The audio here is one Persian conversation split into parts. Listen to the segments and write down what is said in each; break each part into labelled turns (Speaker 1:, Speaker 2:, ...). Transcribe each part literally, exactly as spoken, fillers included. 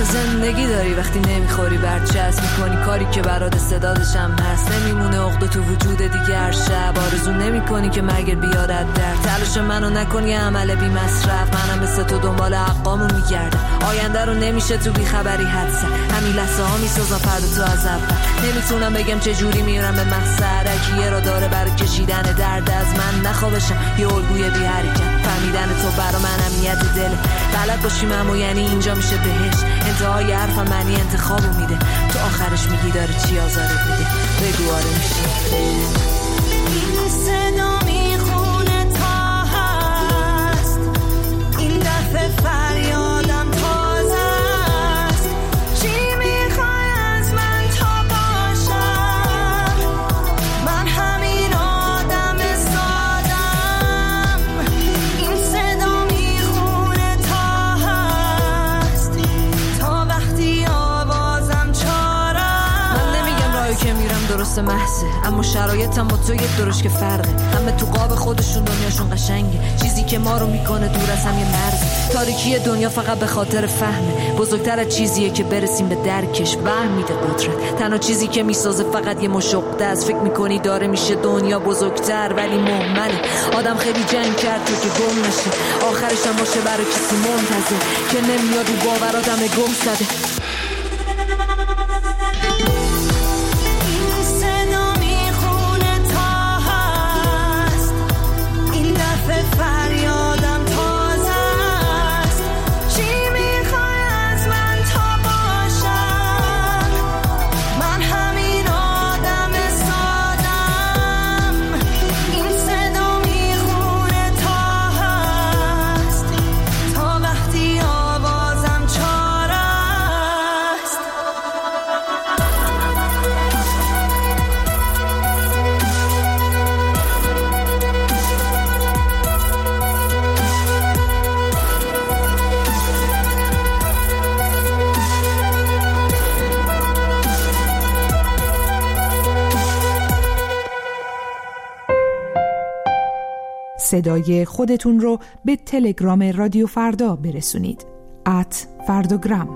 Speaker 1: زندگی داری وقتی نمیخوری برچسب میکنی کاری که برات استعدادشم هست، نمیمونه عقده تو وجود دیگر شب، آرزو نمیکنی که مرگ بیارد در تلاش منو نکنی عمل بی مصرف، منم مثل تو دنبال حقامو میگردم، آینده رو نمیشه تو بی خبری حدسم، همین لحظه ها میسازم فردا تو از اول، نمیتونم بگم چه جوری میرم به مقصد، کیه را داره برای کشیدن درد از من نخوابشم یه الگوی بی حرکت، فهمیدن تو برا من امنیت دله، بلد باشیم اما یعنی اینجا میشه بهش، انتهای حرفم معنی انتخابو میده، تو آخرش میگی داره چی آزارت میده، بگو آره میشه.
Speaker 2: این صدا میخونه تا هست، این دفعه فریادم تازه است، چی میخوای از من تا باشم، من همین آدم سادم، این صدا میخونه تا هست، تا وقتی آوازم چارم.
Speaker 1: من نمیگم راهی که میرم درست محضه، اما شرایطم با تو یک درش که فرقه، همه تو قاب خودشون دنیاشون قشنگه، چیزی که ما رو میکنه دور از هم یه مرز، تاریکی دنیا فقط به خاطر فهمه، بزرگتر از چیزیه که برسیم به درکش، وهم میده قدرت، تنها چیزی که میسازه فقط یه مشقده است، فکر میکنی داره میشه دنیا بزرگتر ولی مهمله، آدم خیلی جنگ کرد تو که گم نشه، آخرش هم باشه برای کسی منتظر که نمیاد رو باوراتم گم زده.
Speaker 2: فریادم تازه است، چی میخوای از من تا باشم، من همین آدم سادم، این صدا میخونه تا هست، تا وقتی آوازم چاره است.
Speaker 3: صدای خودتون رو به تلگرام رادیو فردا برسونید. ات فرداگرام.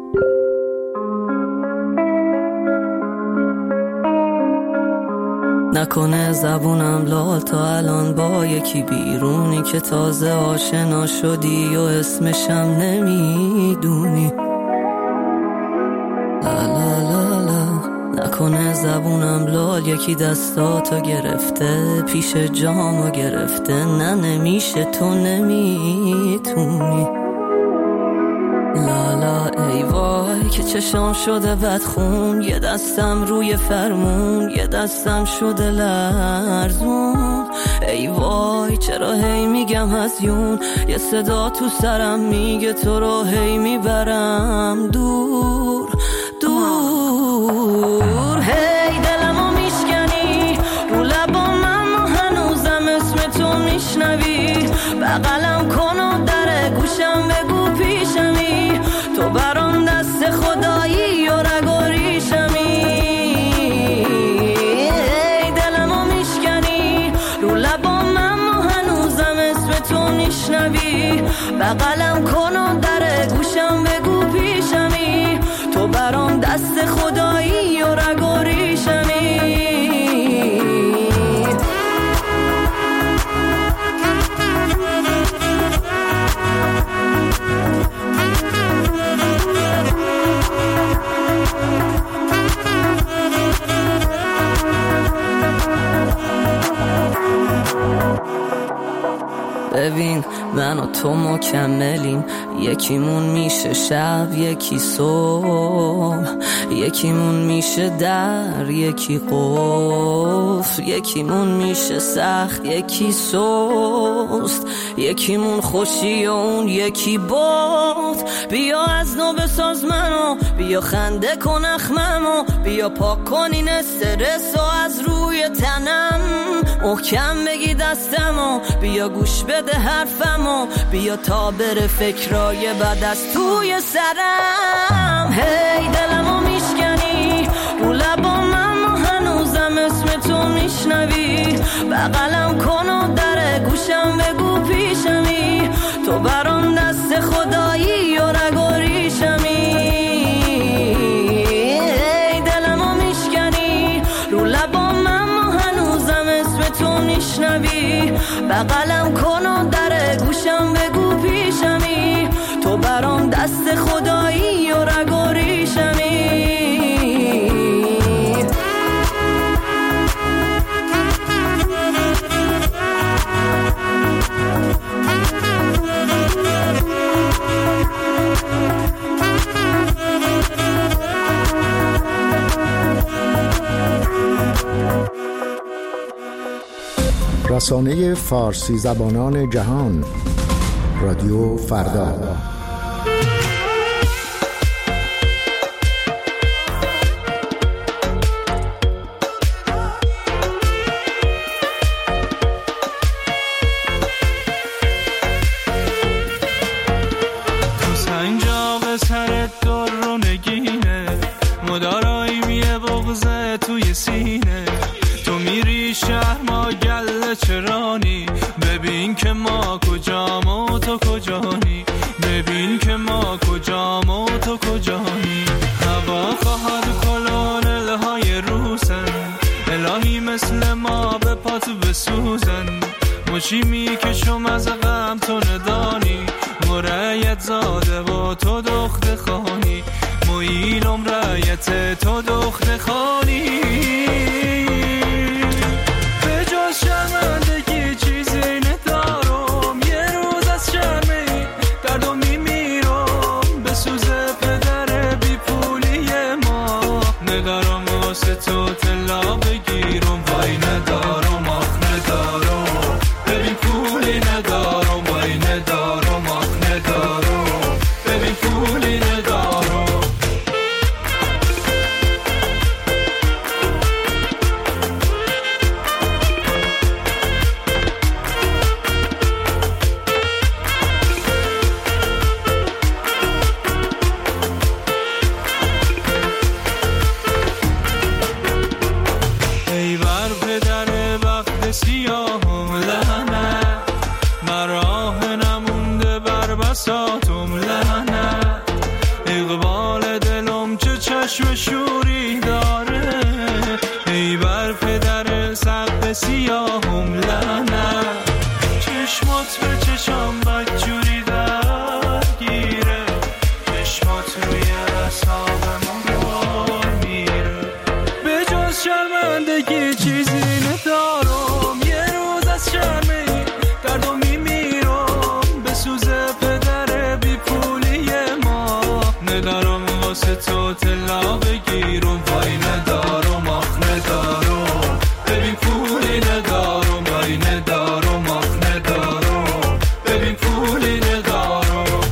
Speaker 4: نکنه زبونم لال تا الان با یکی بیرونی که تازه آشنا شدی و اسمشم نمیدونی، لا لا لا لا. نکنه زبونم لال یکی دستاتو گرفته، پیش جامو گرفته، نه نمیشه تو نمیتونی، لا لا ای وای که چشام شده بدخون، یه دستم روی فرمون، یه دستم شده لرزون، ای وای چرا هی میگم هزیون، یه صدا تو سرم میگه تو رو هی میبرم دور دور، هی دلمو میشکنی رو لبام اما هنوزم اسم تو میشنوی، بغلم کن و در گوشم بگو پیشمی، تو برام دست خدایی و رگ و ریشمی، هی دلمو میشکنی رو لبام اما هنوزم اسم تو میشنوی، بغلم کن و در گوشم بگو پیشمی، تو برام دست خدایی و رگ و ریشمی. ببین من و تو مکملیم، یکیمون میشه شب یکی صبح، یکیمون میشه در یکی قفل، یکیمون میشه سخت یکی سست، یکیمون خوشی و اون یکی باد، بیا از نو بساز منو، بیا خنده کن اخممو، بیا پاک کن این استرس و از روی تنم، محکم بگی دستمو، بیا گوش بده حرفمو، بیا تا بره فکرای بد از توی سرم، هی دلمو میشکنی رو لبام اما هنوزم اسم تو میشنوی، بغلم کن و در گوشم بگو پیشمی، تو برام دست خدایی و رگ و ریشمی. بغلم کن و در گوشم بگو پیشمی، تو برام دست خدایی و رگ و ریشمی.
Speaker 5: رسانه فارسی زبانان جهان، رادیو فردا.
Speaker 6: تو سنجاق سرت در رو نگینه، مدارایی میه بغزه توی سینه. تو میری شهر ما گله چرانی، ببین که ما کجام و تو کجانی، ببین که ما کجام و تو کجانی. هوا خواهد کلونل های روسن، الهی مثل ما به پاتو بسوزن. مچی میکشم از غم تو ندانی، مرایت زاده و تو دخت خانی، مویلم رایت تو دخت خانی. شرمندگی چیزی ندارم، یه روز از شرمی دردو میمیرم. به سوز پدر بی پولی ما ندارم واسه تو طلا بگیرم. وای ندارم آخ ندارم، ببین پولی ندارم. وای ندارم آخ ندارم، ببین پولی ندارم. سیاهم لعنت، مراه نمونده بر بساطم لعنت. اقبال دلم چه چشم شوری داره، ای بر پدر سقف سیاهم لعنت. چشمات به چشم بدجوری درگیره، چشمات روی اعصاب من میره. به جز شرمندگی چیزی ندارم، شرمی دردو میمیرم. به سوز پدر بی پولی ما ندارم واسه تو طلا بگیرم. وای ندارم آخ ندارم، ببین پولی ندارم. وای ندارم آخ ندارم، ببین پولی ندارم.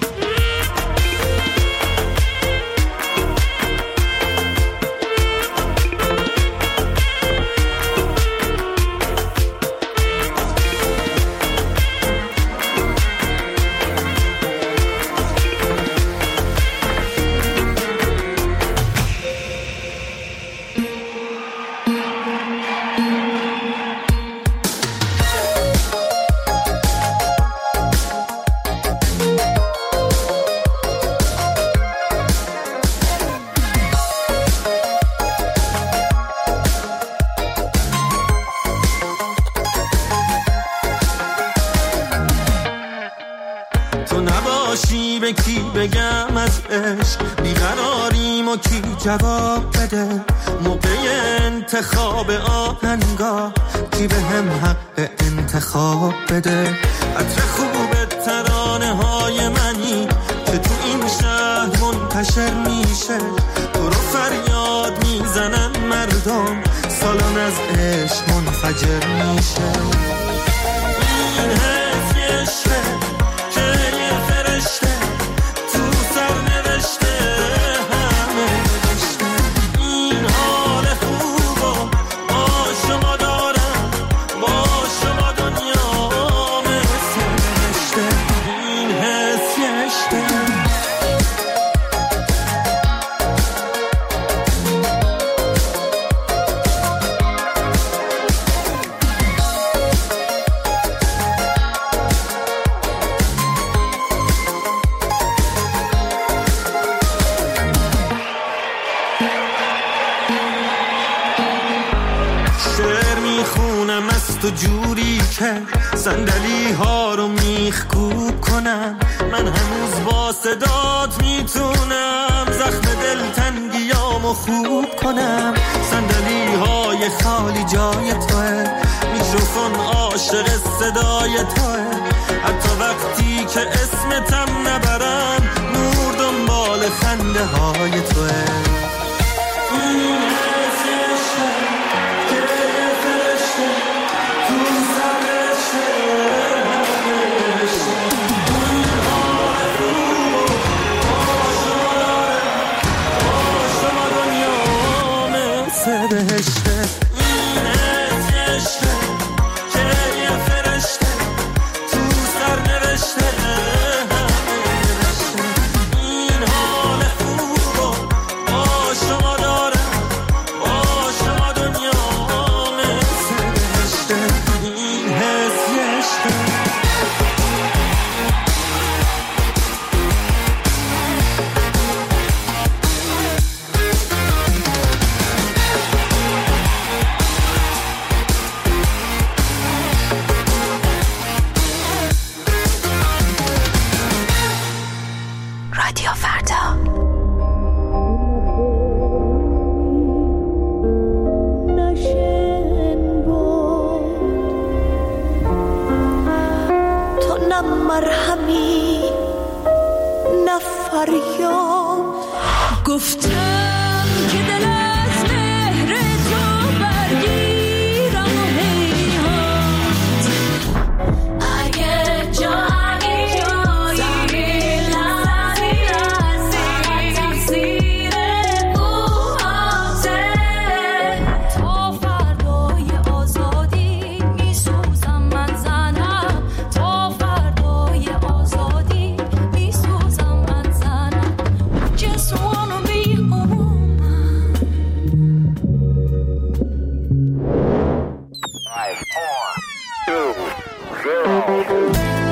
Speaker 7: به کی بگم از عشق بیقراریم و کی جواب بده. موقع انتخاب آهنگا کی به هم حق انتخاب بده. عطر خوب ترانه های منی که تو این شهر منتشر میشه، تو رو فریاد میزنن مردم، سالن از عشق منفجر میشه. این حس عشقه که یه فرشته تو سر نوشته همه نوشته. این حال خوبا با شما دارم، با شما دنیا مثل نوشته. این حس عشقه. تو جوری که صندلی ها رو میخکوب کنم. من هنوز با صدات میتونم زخم دلتنگیامو خوب کنم. صندلی های خالی جای توه، میکروفون عاشق صدای توه. حتی وقتی که اسمتم نبرم نور دنبال خنده های توه. بهشته این عشقه که یه فرشته تو سر نوشته. این حال خوب رو با شما دارم، با شما دنیا مثل بهشته. این حس یه عشقه.
Speaker 2: مرهمی نفریاد
Speaker 1: گفتم که دل از مهر تو برگیرم و هیهات. اگه جایی جایی لحظی لحظی تقصیر موهاته. تا فردای آزادی میسوزم من زنم، تا فردای آزادی میسوزم من زنم. Just wanna be a woman.
Speaker 8: Five, four, two, zero.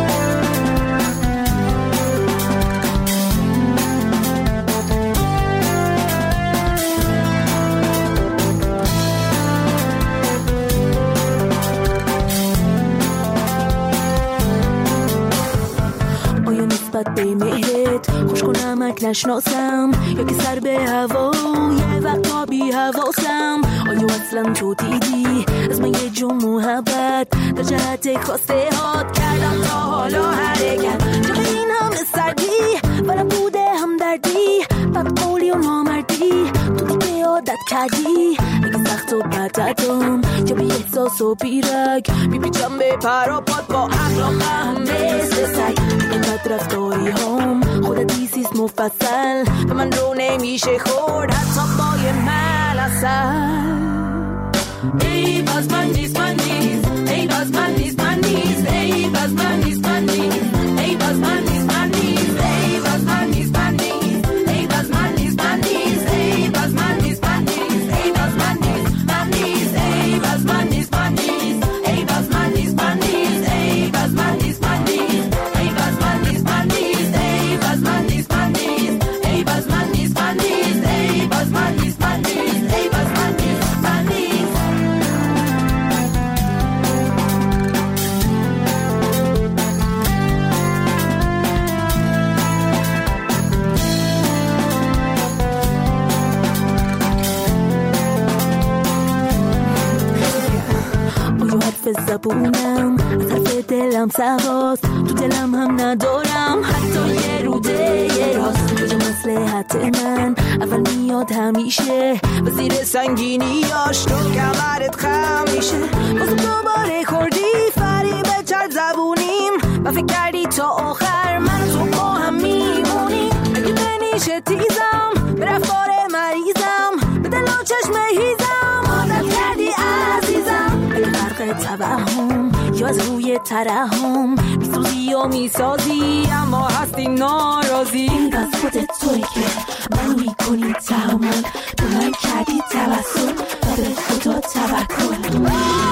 Speaker 2: آیا نسبت به مهرت خوش کنمک نشناسم، یا که سر به هوا یه وقتا بی حواسم؟ آیا اصلا تو دیدی از من یه جو محبت در جهت خواسته هات کردم تا حالا حرکت؟ جا این همه سردی و نبوده هم دردی، بد قولی و نامردی تو دیگه عادت کردی. اگه سخت و بدتم یا بی احساس و بیرک میپیچم به پراپات با اخلاقم مثل سگ. اینقدر رفتاری هم خودت دیسیست مفصل به من رو نمیشه خورد حتی با یه ملسل. ای باز من نیست من نیست، ای باز من نیست من نیست، ای باز من نیست من نیست، ای باز من نیست من نیست، ای باز من نیست من نیست، ای باز من نیست من نیست، ای باز من نیست من نیست، ای باز من نیست من نیست، ای باز من نیست من نیست، ای باز من نیست من نیست، ای باز من نیست من نیست، ای باز من نیست من نیست، ای باز من نیست من نیست، ای باز من نیست من نیست، ای باز من نیست من نیست، ای باز من نیست من نیست. زبونم از حرف دلم سواست، تو دلم هم ندارم حتی یه روده یه راست. کجا مصلحت من اول میاد همیشه و زیر سنگینیاش تو کمرت خم میشه. بازم دوباره خوردی فریب چرد زبونیم و فکر کردی تا آخر من تو با هم میمونیم. اگه بنیشه تیزم به رفتار مریضم به دل و چشم هیزم عادت کردی عزیزم. به غرق توهم یا از روی ترحم میسوزی و میسازی اما هستی ناراضی. این از خودت توی که منو میکنی تحمل، به من کردی توسل و به خدا توکل.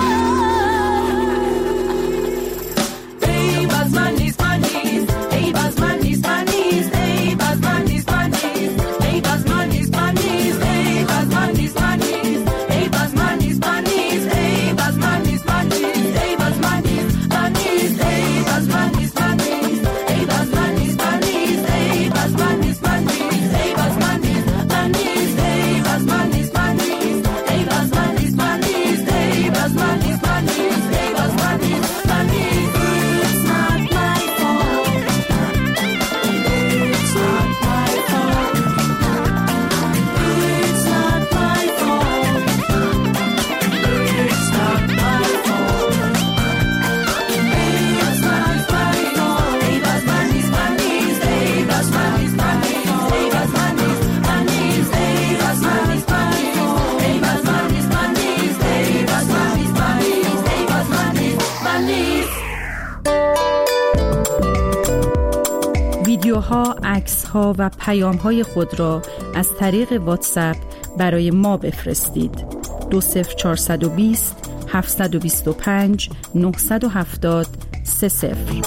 Speaker 2: ای باز من نیست من نیست، ای باز من نیست من نیست، ای باز من نیست من نیست، ای باز من نیست من نیست، ای باز من نیست من نیست، ای باز من نیست من نیست، ای باز من نیست من نیست.
Speaker 9: ها، عکس ها و پیام های خود را از طریق واتساپ برای ما بفرستید. دو صفر چهارصد و بیست هفتصد و بیست و پنج نهصد و هفتاد سه صفر.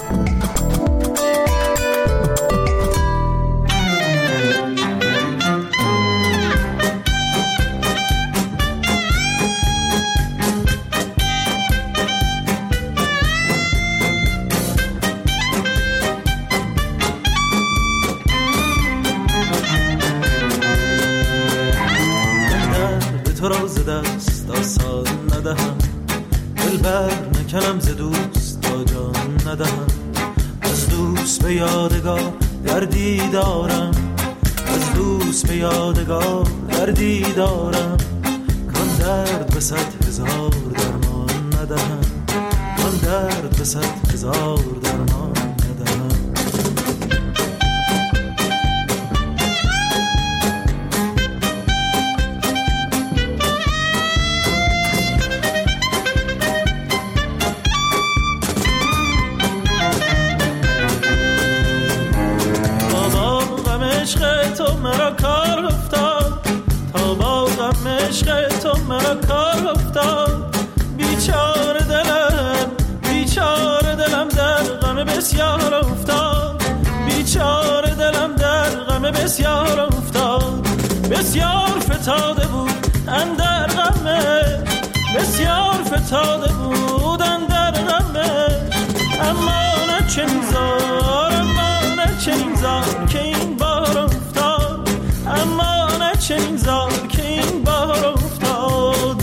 Speaker 7: تو را ز دست آسان ندهم، دل بر نکنم ز دوست تا جان ندهم. از دوست به یادگار دردی دارم، از دوست به یادگار دردی دارم. کان درد به صد هزار درمان ندهم، کان درد به صد هزار درمان ندهم. تو مرا کار افتاد، تا با غم عشق تو مرا کار افتاد. بیچاره دلم، بیچاره دلم در غم بسیار افتاد، بیچاره دلم در غم بسیار افتاد. بسیار فتاده بود اندر غمه، بسیار فتاده بود اندر غمه. اما نه چنین زار، اما نه چنین زار که این بار افتاد، اما نه چنین زار که این بار افتاد.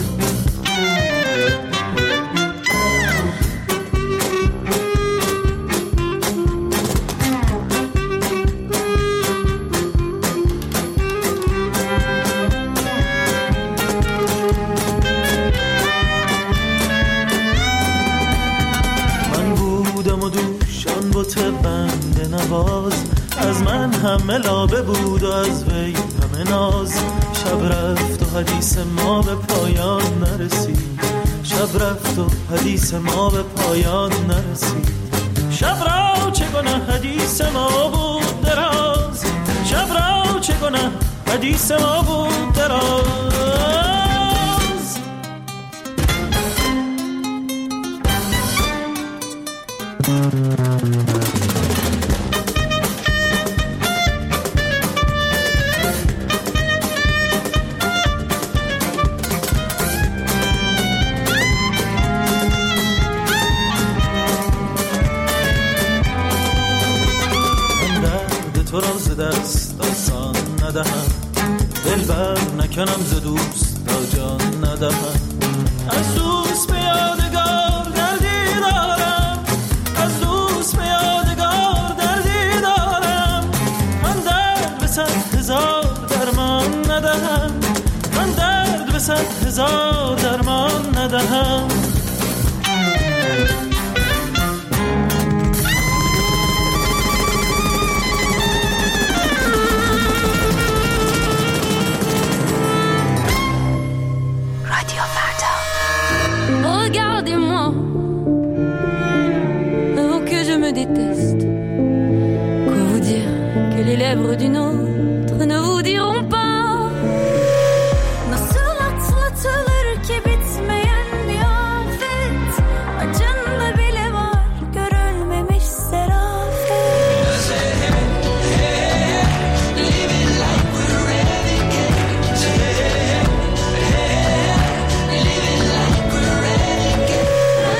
Speaker 7: من بودم و دوشان بت بنده نواز، از من همه لابه بود و از وی همه ناز. شب رفت و حدیث ما به پایان نرسید، شب رفت و حدیث ما به پایان نرسید. شب را چه گناه حدیث ما بود دراز، شب را چه گناه حدیث ما بود دراز. تو را ز دست آسان ندهم، دل بر نکنم ز دوست تا جان ندهم. از دوست به یادگار دردی دارم، از دوست به یادگار دردی دارم. من درد به صد هزار درمان ندهم، من درد به صد هزار درمان ندهم.
Speaker 10: Regardez-moi, oh que je me déteste. Quoi vous dire que les lèvres d'une autre ne vous diront pas? Nasıl atlatılır ki bitmeyen bir afet, acında bile var görülmemiş serafet. Living like we're renegades. Living like we're renegades.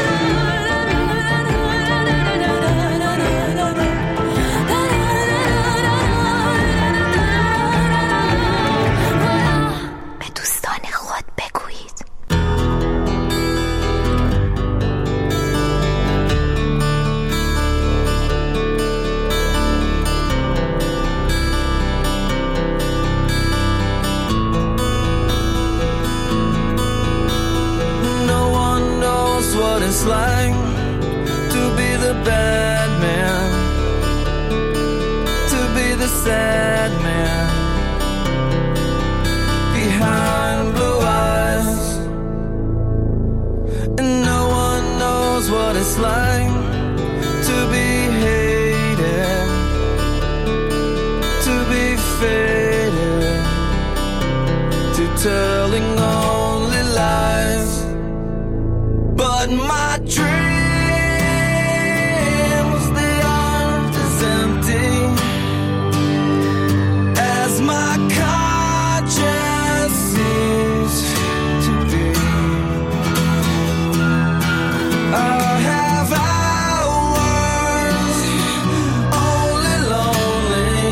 Speaker 10: به دوستان خود بگویید.
Speaker 11: No one knows what it's like to be the bad man, to be the sad man behind blue eyes. And no one knows what it's like to be hated, telling only lies. But my dreams, they aren't as empty as my conscience seems to be. I have hours only lonely.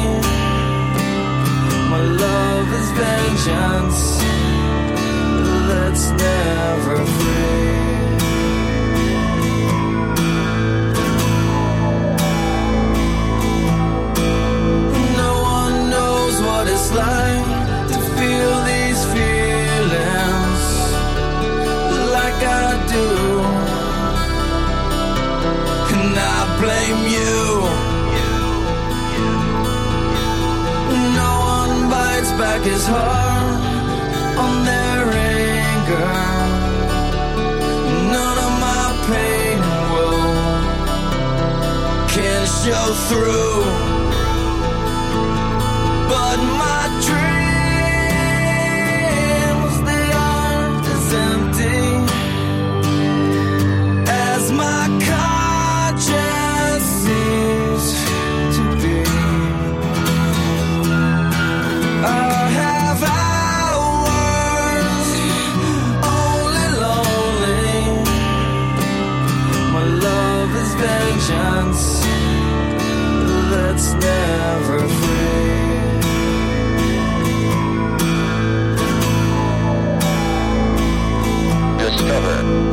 Speaker 11: My love is vengeance that's never free. No one knows what it's like to feel these feelings like I do, and I blame you. No one bites back his heart on their anger. None of my pain will can show through. But my dreams, they aren't as empty as my conscience seems to be. I have hours only lonely. My love is vengeance that's never free. Discover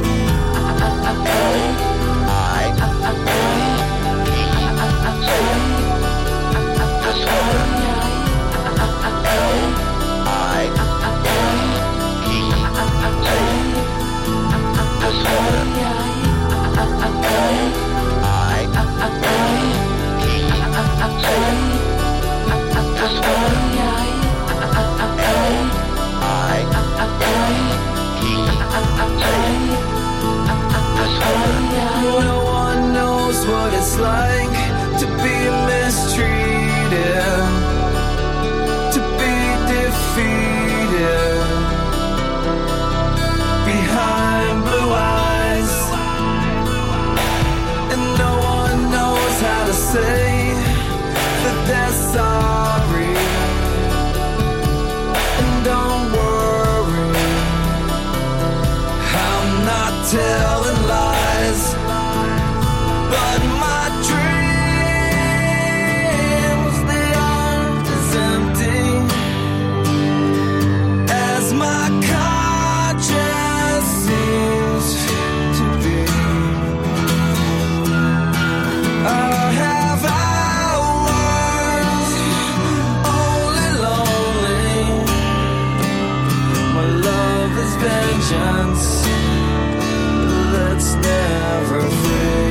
Speaker 11: no one knows what it's like to be mistreated, to be defeated behind blue eyes, and no one knows how to say that they're sorry. And don't worry, I'm not telling lies. But my dreams, they aren't as empty as my conscience seems to be. I have hours only lonely. My love is vengeance that's never free.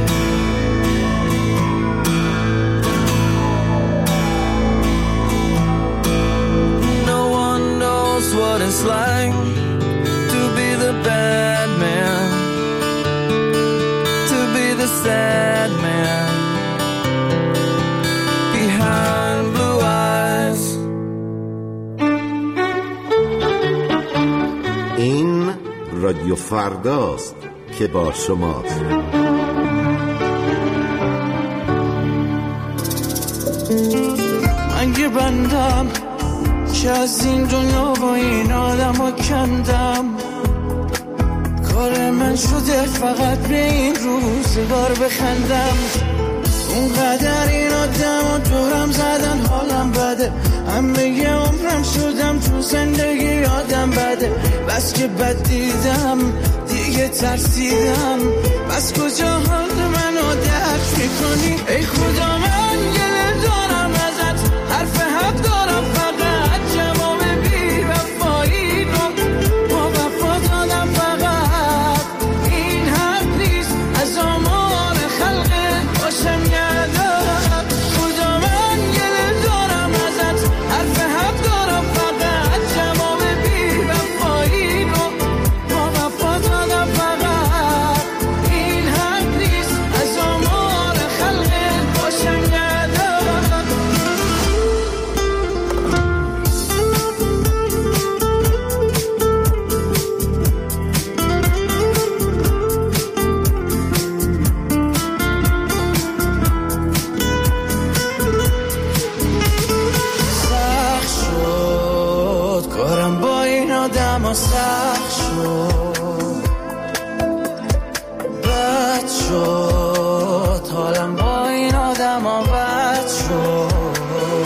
Speaker 11: No one knows what it's like to be the bad man, to be the sad man behind blue eyes.
Speaker 12: این رادیو فرداست که با شماست.
Speaker 7: من که بندم که از این دنیا با این آدم ها کندم. کار من شده فقط به این روزگار بخندم. اونقدر این آدم ها دورم زدن حالم بده. همه یه عمرم شدم تو زندگی آدم بده. بس که بد دیدم دیگه ترسیدم. بس کجا حال منو درک میکنی ای خدا؟ من گله دارم ازت، حرف حق دارم فقط. جواب بی وفایی رو با وفا دادم فقط. این حق نیست از آمار خلقت باشم یادم. خدا من گله دارم ازت، حرف حق دارم فقط. جواب بی وفایی رو با وفا دادم فقط. این حق نیست از آمار خلقت باشم یادم.
Speaker 11: اما سخت شد، بد شد، حالم با این آدم ها بد شد.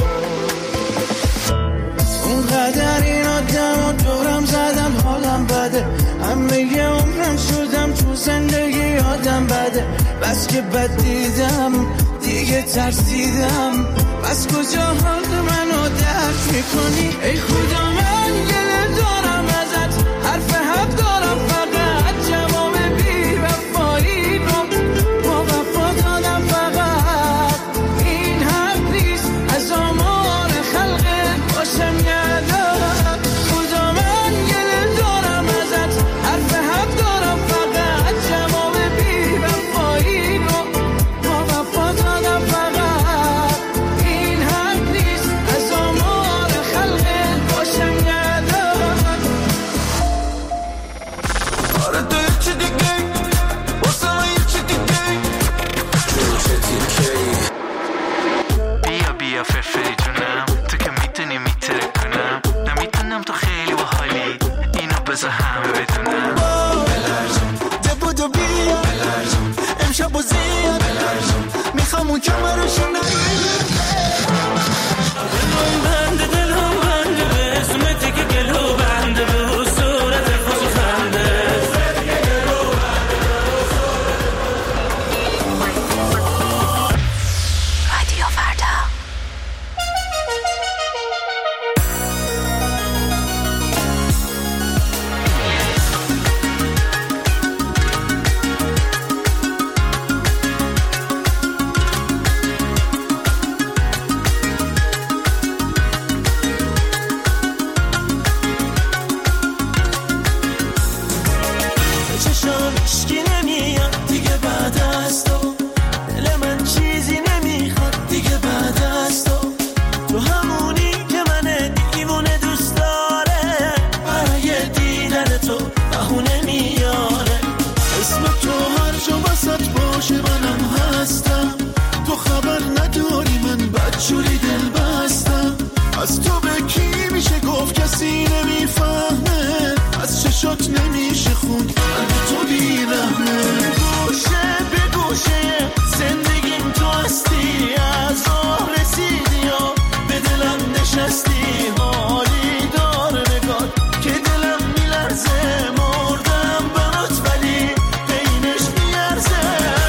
Speaker 11: اینقدر این آدم ها دورم زدن حالم بده، همه یه عمرم شدم تو زندگی آدم بده. بس که بد دیدم دیگه ترسیدم، بس کجا حال منو درک میکنی؟ ای خدا من گله دارم ازت، حرف حق دارم فقط جواب بی وفایی رو با وفا دادم فقط. این حق نیست از آمار خلقت باشم یادم. خدا من گله دارم ازت، حرف حق دارم فقط جواب بی وفایی رو با وفا دادم فقط. این حق نیست از آمار خلقت باشم یادم. آره تو چی دیگه واسه من چی دیگه چه دیگه. بیا بیا فرفری جونم، تو که میتونی میتره کنم، نمیتونم تو خیلی باحالی اینو بذار همه بدونم. بلرزون دبودو بیا بلرزون، امشب و زیاد بلرزون، میخوام اون کمرشو نگیر. دلم بنده دلم بنده به اسمتی که گلو بنده به صورت خوش و خنده.
Speaker 2: رادیو فردا.
Speaker 7: چشام اشکی نمیاد دیگه بعد از تو، دل من چیزی نمیخواد دیگه بعد از تو. تو همونی که من دیوونه دوست داره، برای دیدن تو بهونه میاره. اسم تو هر جا وسط باشه منم هستم، تو خبر نداری من بدجوری دل بستم. از تو به کی میشه گفت کسی نمیفهمه، از چشات نمیشه خوند قلب تو بیرحمه. گوشه به گوشه زندگیم تو هستی، از راه رسیدی و به دلم نشستی. حالی دار نگاه که دلم میلرزه، مردم برات ولی بینش میارزه.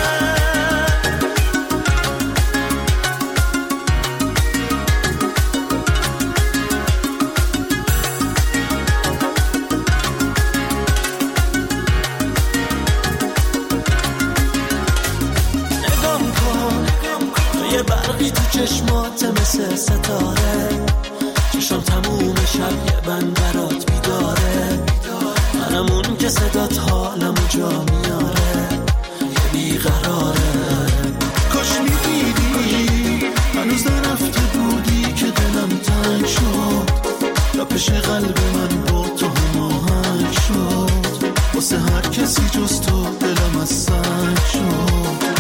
Speaker 7: نگام کن تو یه برقی تو چشمات مثل ستاره، چشم تموم شب یه بند برات بیداره. منم اون که صدات حالمو جا میاره، یه بیقراره. کاش میدیدی هنوز نرفته بودی که دلم تنگ شد، یا پیش قلب من با تو هماهنگ شد. واسه هر کسی جز تو دلم از سنگ شد.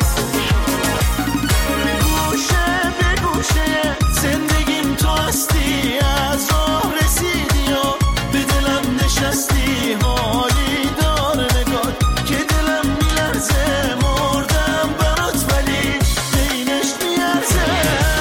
Speaker 7: گوشه به گوشه زندگیم تو هستی، از راه رسیدی و به دلم نشستی. حالی دار نگاه که دلم میلرزه، مردم برات ولی بینش میارزه.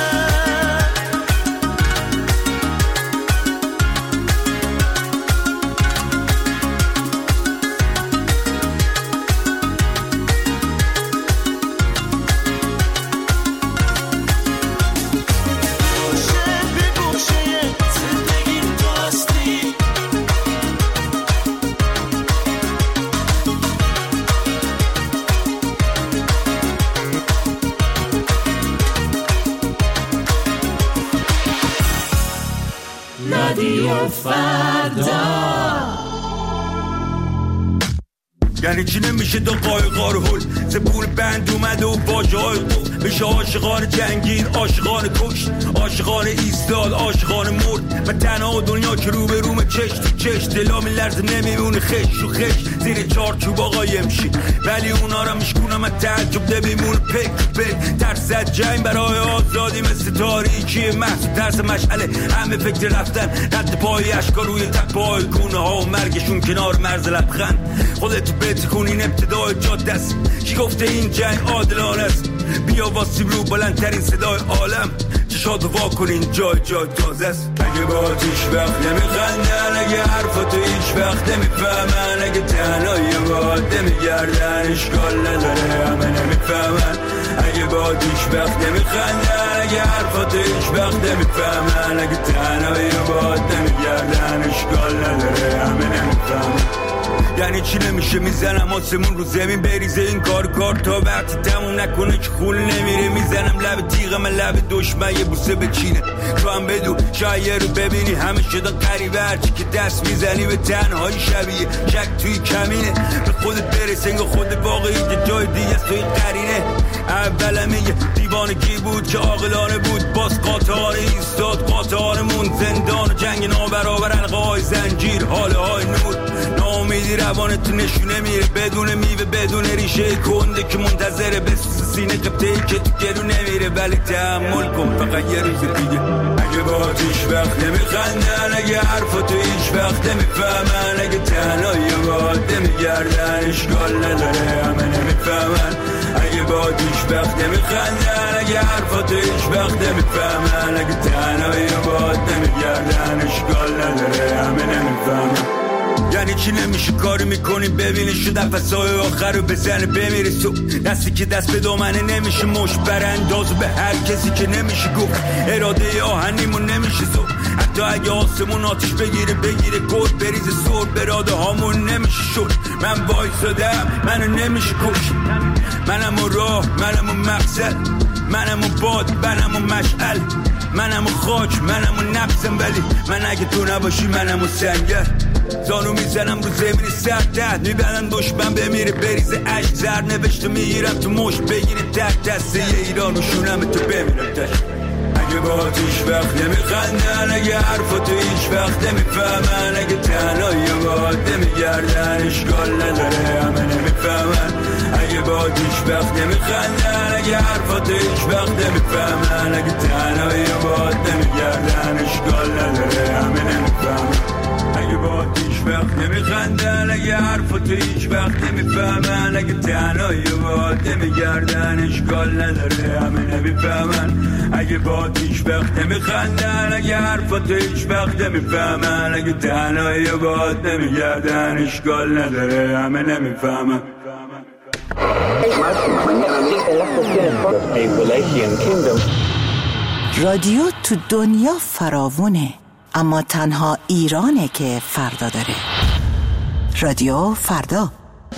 Speaker 7: گوشه به گوشه زندگیم تو هستی. رادیو فردا.
Speaker 13: یعنی چی نمیشه دو قایقا رو هل، زبور بند اومده و واژه های قول. میشه عاشقان جنگین، عاشقان کشت، عاشقان ایستاد، عاشقان مرد. من تنها دنیا که رو به رومه چش تو چش دلا میلرزه نمیمونه خش و خش زیر چارچوب قایم شی ولی اونا را میشکونم من تعجب نمیمونه پک پک ترس از جنگ برای آزادی مثل تاریکی محض ترس مشعله همه فکر رفتن رد پای اشکا روی تپای گونه ها و مرگشون کنار مرز لبخند خودتو بتکون این ابتدای جاده است کی گفته این جنگ عادلانه است بیا واسیم رو بلندترین صدای عالم چشاتو وا کن این جای جای تازه است اگه با هیچ وقت نمیخندن اگه حرفاتو هیچ وقت نمیفهمن اگه تنهایی باید نمیگردن اشکال نداره همه نمیفهمن اگه با هیچ وقت نمیخندن اگه حرفاتو هیچ وقت نمیفهمن اگه تنهایی باید نمیگردن اشکال نداره همه نمیفهمن یعنی چی نمیشه میزنم آسمون رو زمین بریزه این کار کار تا وقتی تموم نکنه که خون نمیره میزنم لب تیغم لب دشمن یه بوسه بچینه تو هم بدو شاید رو ببینی همه شدن قریبه هرچی که دست میزنی به تنهایی شبیه شک توی کمینه به خودت برس انگاه خود واقعی که جای دیگه است توی قرینه اولم یه دیوانگی بود که عاقلانه بود باز قاطعانه ایستاد قاطعانمون زندان و جنگ نابرابر حلقه های زنجیر حاله های نور ناامیدی روانت نشونه میره بدون میوه بدون ریشه کنده که منتظره بسوس سینه قبطه‌ای که تو گرو نمیره ولی تحمل کن فقط یه روز دیگه اگه با هیچ وقت نمیخندن اگه حرفاتو هیچ وقت نمیفهمن اگه تنهایی باید نمیگردن اشکال نداره همه نمیفهمن اگه با هیچ وقت نمیخندن اگه حرفاتو هیچ وقت نمیفهمن اگه تنهایی باید نمیگردن اشکال نداره همه نمیفهمن یعنی چی نمیشه کاری میکنی ببینی شو نفسای آخر رو بزنه بمیری تو دستی که دست به دامنه نمیشه مش براندازو به هر کسی که نمیشه گفت اراده آهنیمون نمیشه زو حتی اگه آسمون آتش بگیره بگیره گرد بریزه سر براده هامون نمیشه شد من وایسادم منو نمیشه کش منم و راه منم و مقصد منم و باد منم و مشعل منم و خاک منم و نفسم ولی من اگه تو نباشی منم و سنگر زانو میزنم رو زمین سرد میبندن دشمن بمیره بریزه عشق زر نوشته میگیرم تو مشت بگیره تک دسته ایران و شونم تو بمیرم تش اگه با هیچ وقت نمیخندن اگه حرفاتو هیچ وقت نمیفهمن اگه تنهایی باید نمیگردن اشکال نداره همه نمیفهمن اگه با هیچ وقت نمیخندن اگه حرفاتو هیچ وقت نمیفهمن اگه تنهایی باید نمیگردن اشکال نداره همه نمیفهمن اگه با هیچ وقت نمیخندن اگه حرفاتو هیچ وقت نمیفهمن اگه تنهایی باید نمیگردن اشکال نداره همه نمیفهمن اگه با هیچ وقت نمیخندن اگه حرفاتو هیچ وقت نمیفهمن اگه تنهایی باید نمیگردن اشکال نداره همه نمیفهمن
Speaker 14: رادیو تو دنیا فراوونه اما تنها ایرانه که فردا داره. رادیو فردا.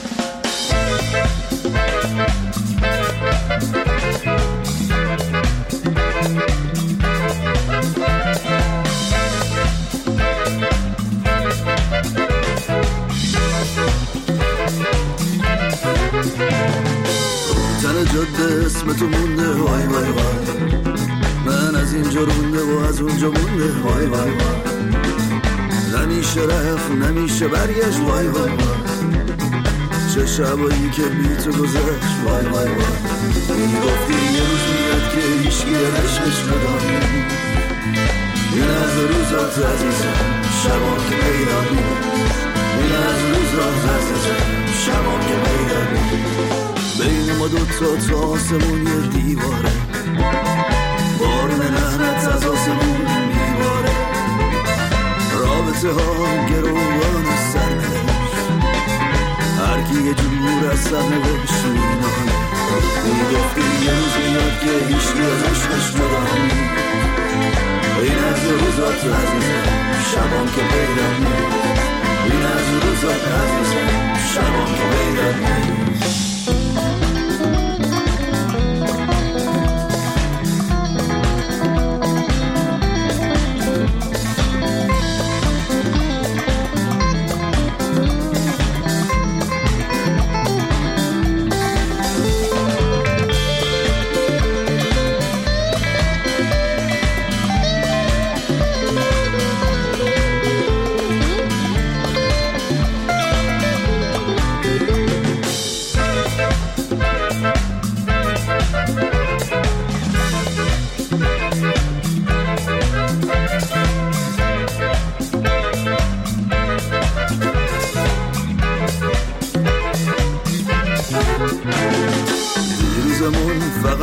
Speaker 15: تن جاده اسم تو مونده وای وای وای من از اینجا رونده و از اونجا مونده وای وای وای نمیشه رفت نمیشه برگشت وای وای وای چه شبایی که بی تو گذشت وای وای وای میگفتی یه روز میاد که هیچکی عشقش نداری این از روزات عزیزم شبان که پیدا نیست این از روزات عزیزم شبان که پیدا نیست بین ما دوتا تا آسمون یه دیواره بارون لعنت از آسمون میباره رابطه ها گروان سرنوشت هر کی یه جور از سرنوشت مینانه میگفتی یه روز میاد که هیچکی از عشقش نداری این از روزات عزیزم شبان که پیدا نیست این از روزات عزیزم شبان که پیدا نیست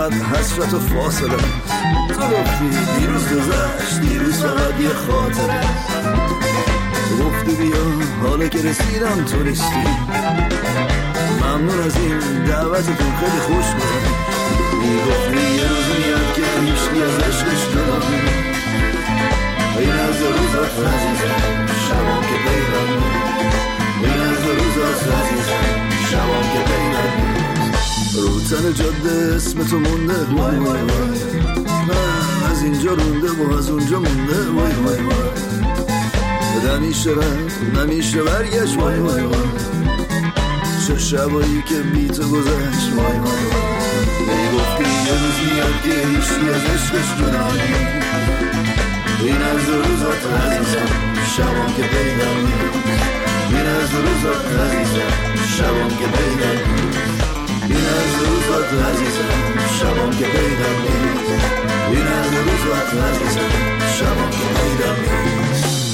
Speaker 15: فقط حسرت و فاصله. تو گفتی دیروز گذشت، دیروز فقط یه خاطره. گفتی بیا حالا که رسیدم تو نیستی. ممنون از این دعوتتون، خیلی خوش بود. میگفتی یه روز میاد که هیچکی از عشقش جدا میاد. این از روزات عزیزم شبام که پیدم میاد. این از روزات عزیزم شبام که پیدم میاد. رو تن جاده اسم تو مونده وای وای وای. من از اینجا رونده و از اونجا مونده وای وای وای. نمیشه رفت نمیشه برگشت وای وای وای. چه شبایی که بی تو گذشت وای وای وای. میگفتی یه روز میاد که هیچی از عشقش جدا نمیاد. این از روزات عزیزم شبام که پیدا میاد. این از روزات عزیزم شبام که پیدا میاد. این از روزات عزیزم شبام که پیدا میاد. این از روزات عزیزم شبام که پیدا میاد.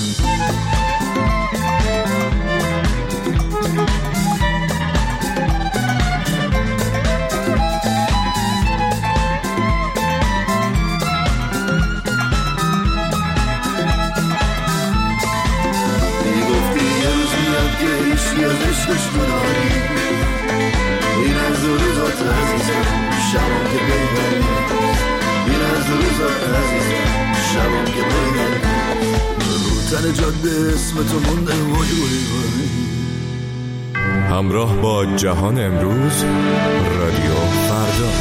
Speaker 15: هیچی از عشقش جدایی. این از روزات عزیزم شبام که پیدا میاد. این از روزات عزیزم شبام که پیدا میاد. رو تن جاده اسم تو مونده وای وای وای.
Speaker 16: همراه با جهان امروز، رادیو فردا.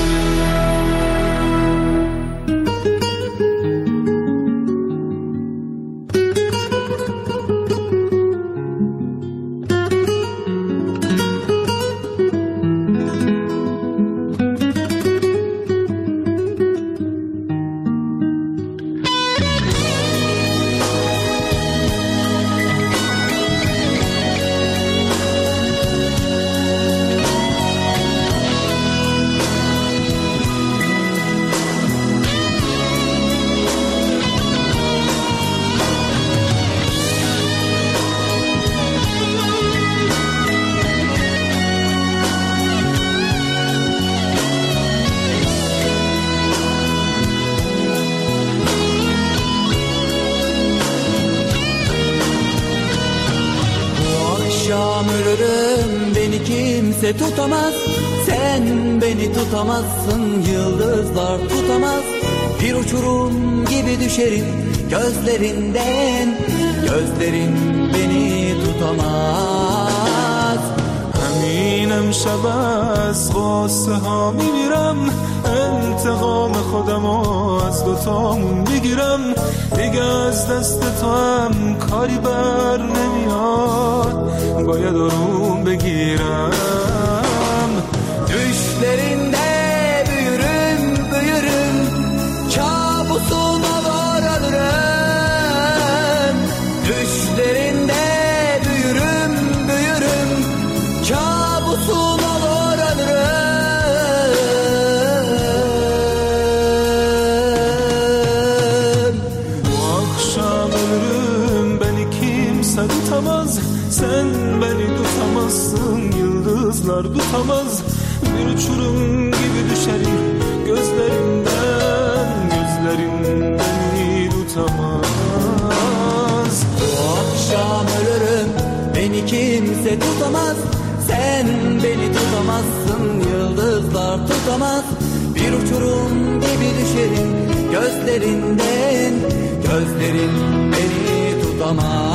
Speaker 17: Kimse tutamaz, sen beni tutamazsın, yıldızlar tutamaz. Bir uçurum gibi düşerim gözlerinden, gözlerin beni tutamaz.
Speaker 6: همین امشب از قصه ها میمیرم، انتقام خودم از دوتامون بگیرم. دیگه از دست تو هم کاری بر نمیاد، باید آروم بگیرم.
Speaker 17: Düşlerinde büyürüm, büyürüm, kabusuna varalırım. Düşlerinde büyürüm, büyürüm, kabusuna varalırım.
Speaker 6: Bu akşam ölürüm, beni kimse tutamaz. Sen beni tutamazsın, yıldızlar tutamaz. Bir uçurum gibi düşerim gözlerinden, gözlerin beni tutamaz.
Speaker 17: Bu akşam ölürüm, beni kimse tutamaz. Sen beni tutamazsın, yıldızlar tutamaz. Bir uçurum gibi düşerim gözlerinden, gözlerin beni tutamaz.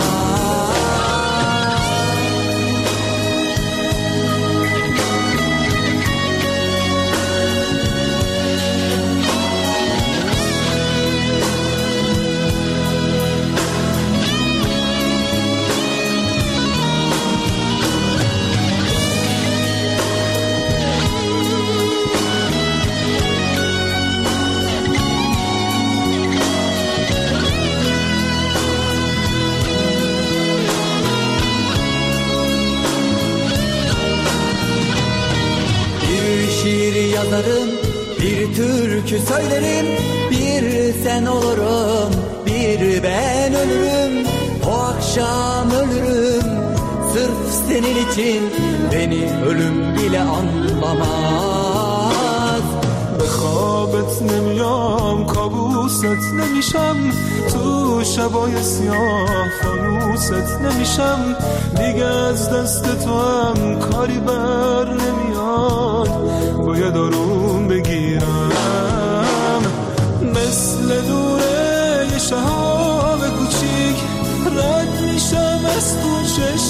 Speaker 17: Yazarım, bir türkü söylerim, bir sen olurum, bir ben ölürüm. O akşam ölürüm, sırf senin için beni ölüm bile anlamaz.
Speaker 6: خوابت نمیام، کابوست نمیشم، تو شبای سیاه فانوست نمیشم، دیگه از دست تو هم کاری بر نمیاد، باید آروم بگیرم. مثل دوره یه شهاب کوچیک رد میشم از تو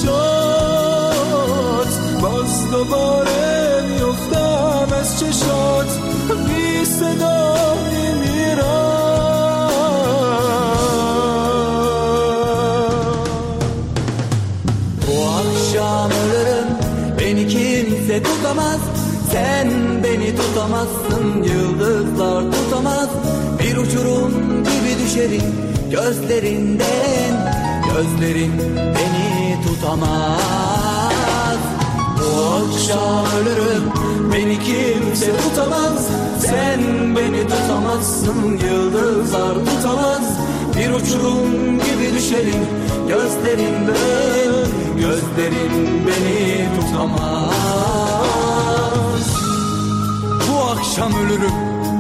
Speaker 6: چشات، باز دوباره میفتم از چشات، بی صدا میمیرم.
Speaker 17: Bu akşam ölürüm, beni kimse tutamaz, sen beni tutamazsın, yıldızlar tutamaz, bir uçurum gibi düşerim gözlerinden, gözlerin beni tutamaz. Bu akşam ölürüm, beni kimse tutamaz, sen beni tutamazsın, yıldızlar tutamaz, bir uçurum gibi düşerim gözlerinden, gözlerin beni tutamaz. Bu akşam ölürüm,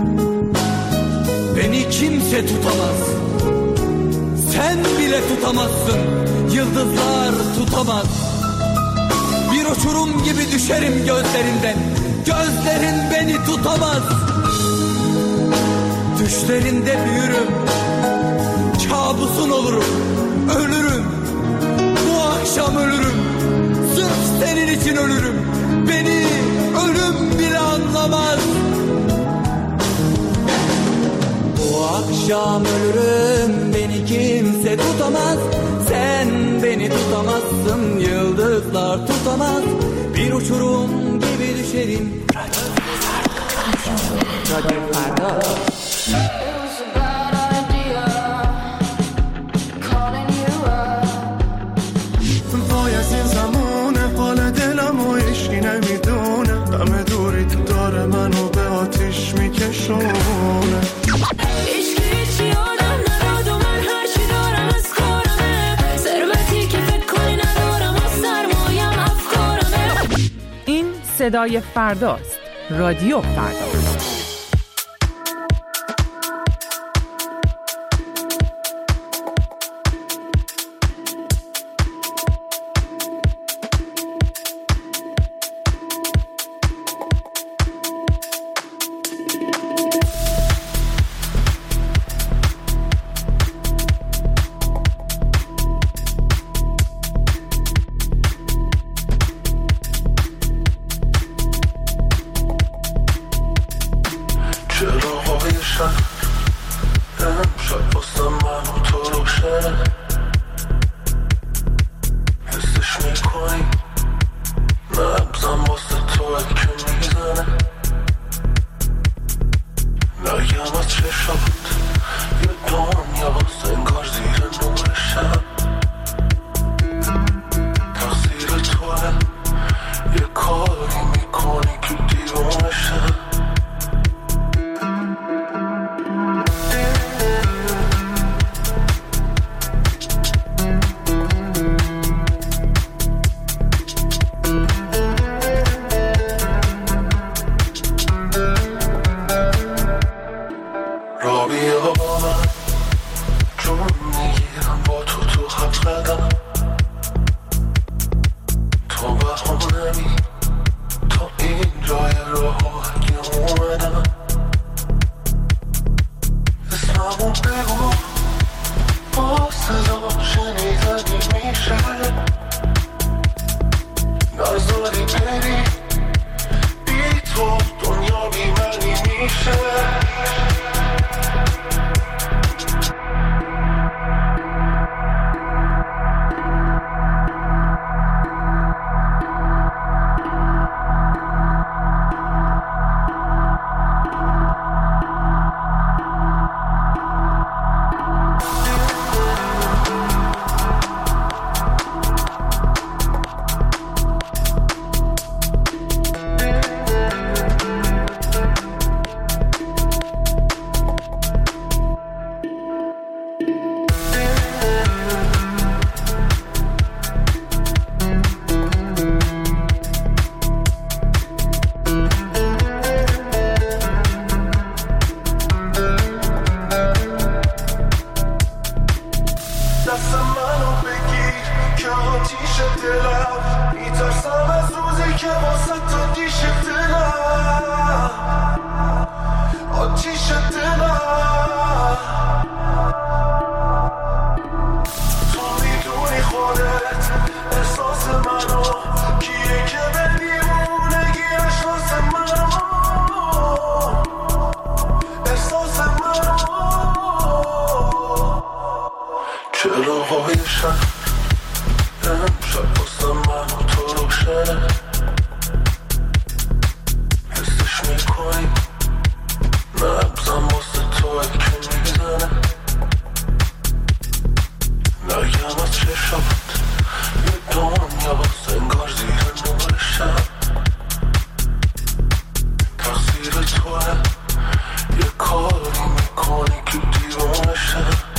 Speaker 17: beni kimse tutamaz, sen bile tutamazsın, yıldızlar tutamaz, bir uçurum gibi düşerim gözlerinden, gözlerin beni tutamaz. Düşlerinde büyürüm, kabusun olurum, ölürüm, bu akşam ölürüm, sırf senin için ölürüm, beni ölüm bile anlamaz. Bu akşam ölürüm, beni kimse tutamaz, sen beni tutamazsın, yıldızlar tutamaz, bir uçurum gibi düşerim.
Speaker 3: رادیو فردا.
Speaker 6: وای از این زمونه، حال دلم و عشقی نمیدونه، همه دوری تو داره منو به آتیش میکشونه.
Speaker 3: این صدای فرداست. رادیو فردا.
Speaker 11: دست منو بگیر که آتیش دلم میترسم از روزی که واسه تو دیش دلم آتیش دلم تو میدونی خودت احساس منو کیه که بمیمونگی احساس منو احساس منو چراهای شب امشب واسه منو تو روشنه حسش میکنی نبزم واسه توی که میزنه نگم از چشمت یه دنیا انگار زیر نور شب تقصیر توه یه کاری میکنی که دیوانه شب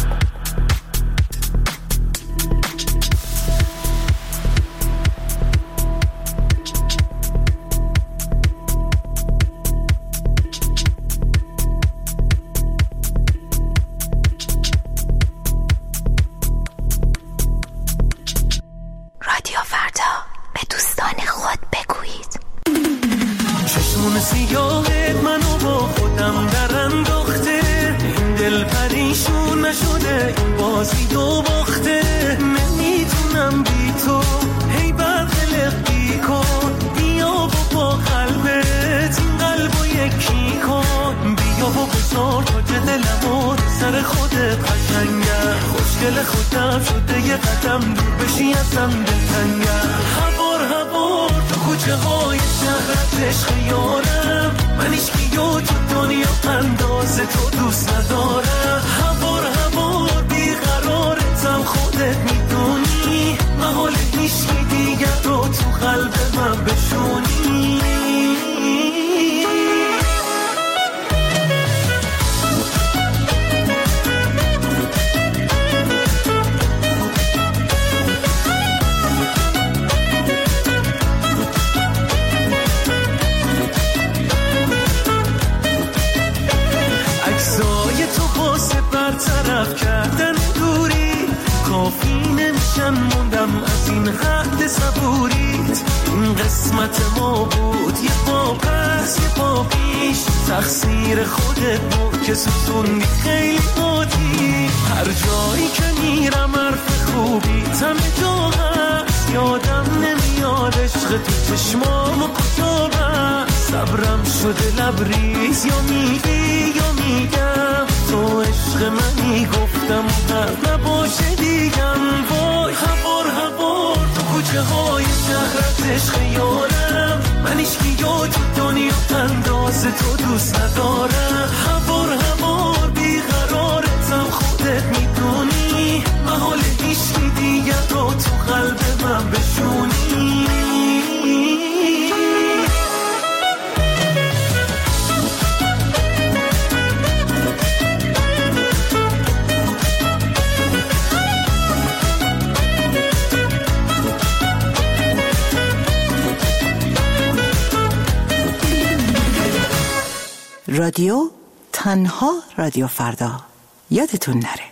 Speaker 14: رادیو تنها رادیو فردا یادتون نره.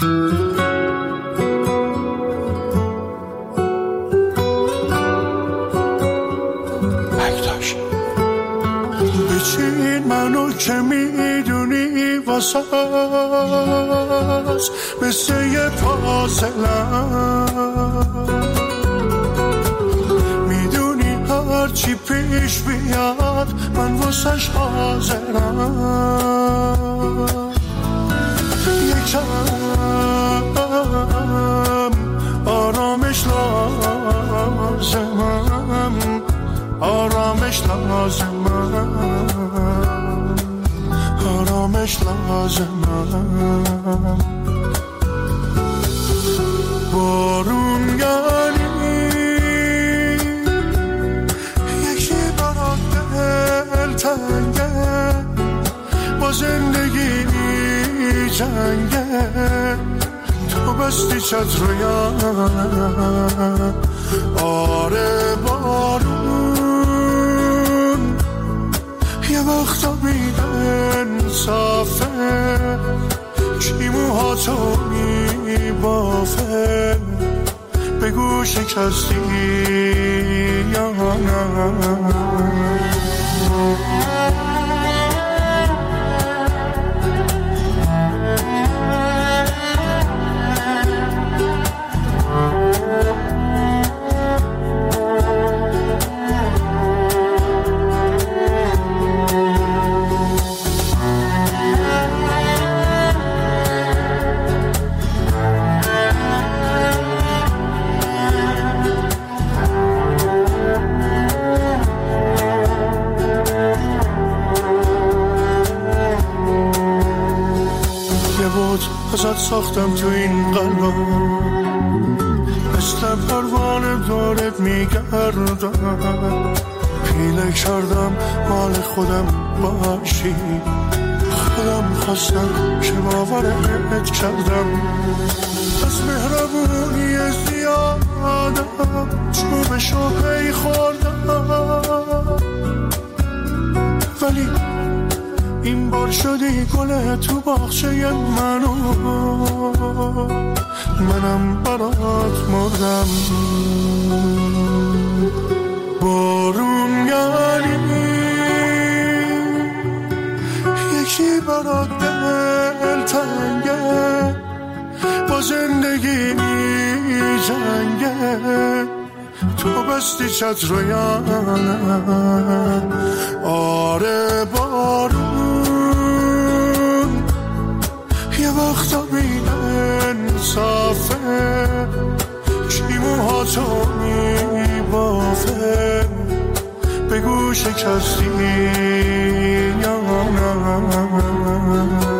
Speaker 11: بچین منو که میدونی واسه مثل یه فاصلم میدونی هرچی پیش بیاد من واسش حاضرم یکم آرامش لازمم آرامش لازمم آرامش لازمم بارون یعنی یکی برات دل تنگه با زندگی جنگه تو بستی چتر و یانم آره بارون یه وقتا بیدن صافه کی موهاتو میبافه
Speaker 18: بگو شکستی یا نه. ازت ساختم تو این قلبم، مثل پروانه دارت میگردم، پیله کردم مال خودم باشی، خودم خواستم که باورت کردم، از مهربونی زیادم چوبشو پی خوردم، ولی این بار شدی گله تو باغچه منو، منم برات مردم. بارون یعنی یکی برات دل تنگه، با زندگی می جنگه، تو بستی چتر یا نه؟ آره بارون یه وقتا بین انصافه، کی موهاتو میبافه، بگو شکستی یا نه.